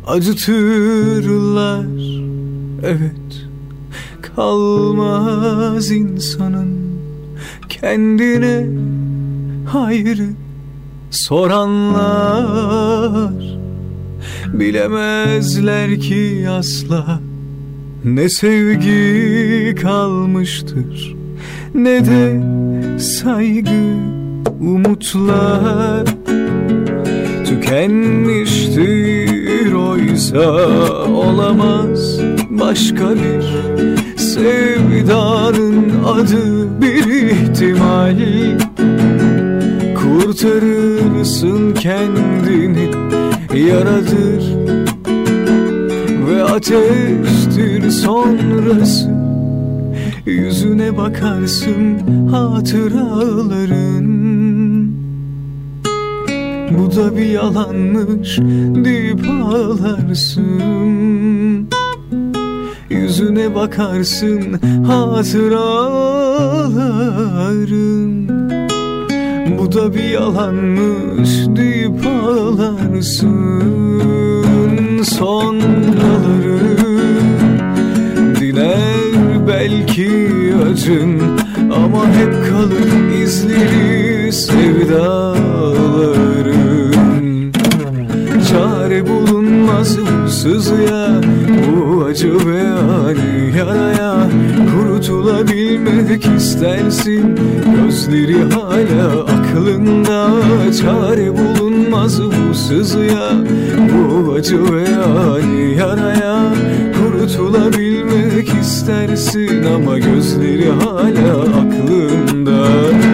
acıtırlar. Evet, kalmaz insanın kendine hayrı soranlar. Bilemezler ki asla ne sevgi kalmıştır, ne de saygı. Umutlar tükenmiştir, oysa olamaz başka bir sevdanın adı bir ihtimal. Kurtarırsın kendini, yaradır ve ateştir sonrası. Yüzüne bakarsın hatıraların, bu da bir yalanmış deyip ağlarsın. Yüzüne bakarsın hatıraların, bu da bir yalanmış deyip ağlarsın. Sonraları diner belki acın, ama hep kalır izleri sevdaların. Çare bulunmaz bu sızıya, bu acı ve ani yaraya. Kurtulabilmek istersin, gözleri hala aklında. Çare bulunmaz bu sızıya, bu acı ve ani yaraya. Kurtulabilmek istersin ama gözleri hala aklında.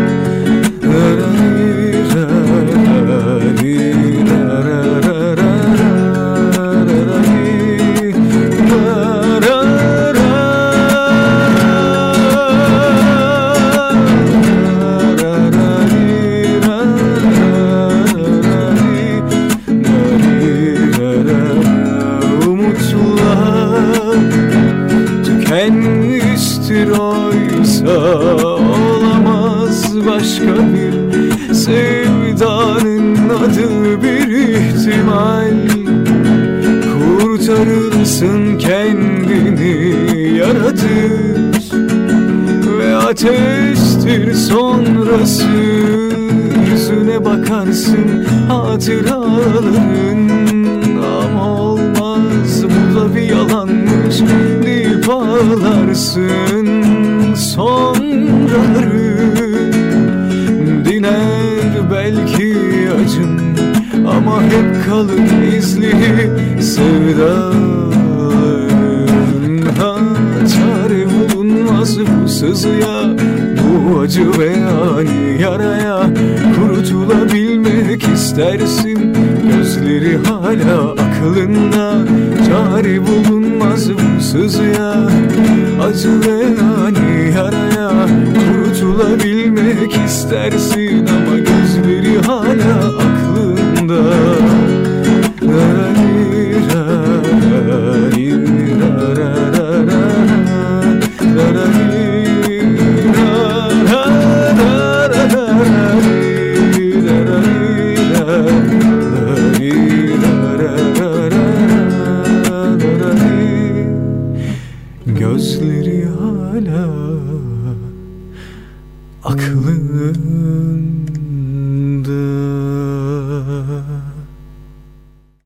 Tükenmiştir, oysa olamaz başka bir sevdanın adı bir ihtimal. Kurtarırsın kendini, yaradır ve ateştir sonrası. Yüzüne bakarsın hatıraların, ama olmaz bu da bir yalanmış deyip ağlarsın. Sonraları diner belki acın, ama hep kalır izleri sevdaların. Çare bulunmaz bu sızıya, bu acı ve ani yaraya. Kurtulabilmek istersin, gözleri hala aklında. Çare bulunmaz bu sızıya, acı ve ani yaraya. Kurtulabilmek istersin ama gözleri hala aklında. Gözleri hala aklında.